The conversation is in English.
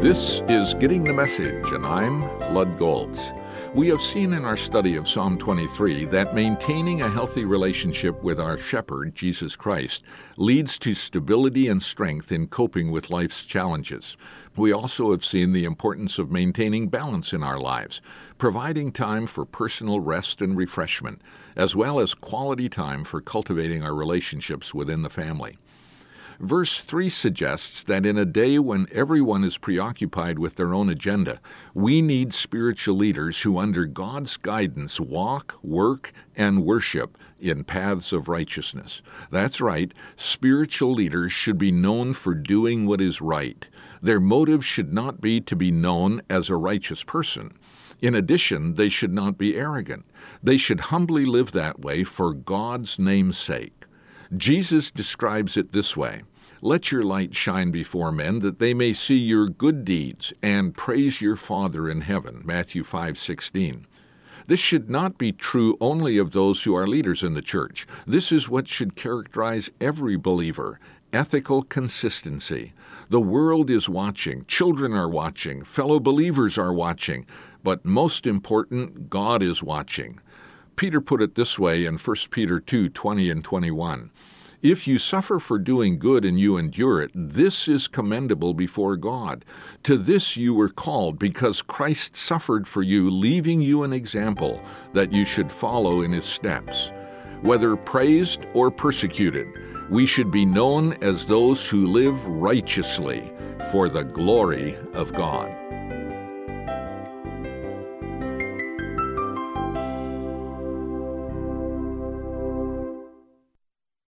This is Getting the Message, and I'm Lud Goltz. We have seen in our study of Psalm 23 that maintaining a healthy relationship with our shepherd, Jesus Christ, leads to stability and strength in coping with life's challenges. We also have seen the importance of maintaining balance in our lives, providing time for personal rest and refreshment, as well as quality time for cultivating our relationships within the family. Verse 3 suggests that in a day when everyone is preoccupied with their own agenda, we need spiritual leaders who, under God's guidance, walk, work, and worship in paths of righteousness. That's right, spiritual leaders should be known for doing what is right. Their motive should not be to be known as a righteous person. In addition, they should not be arrogant. They should humbly live that way for God's name's sake. Jesus describes it this way: "Let your light shine before men, that they may see your good deeds and praise your Father in heaven." Matthew 5:16. This should not be true only of those who are leaders in the church. This is what should characterize every believer: ethical consistency. The world is watching, children are watching, fellow believers are watching, but most important, God is watching. Peter put it this way in 1 Peter 2:20 and 21. "If you suffer for doing good and you endure it, this is commendable before God. To this you were called, because Christ suffered for you, leaving you an example that you should follow in his steps." Whether praised or persecuted, we should be known as those who live righteously for the glory of God.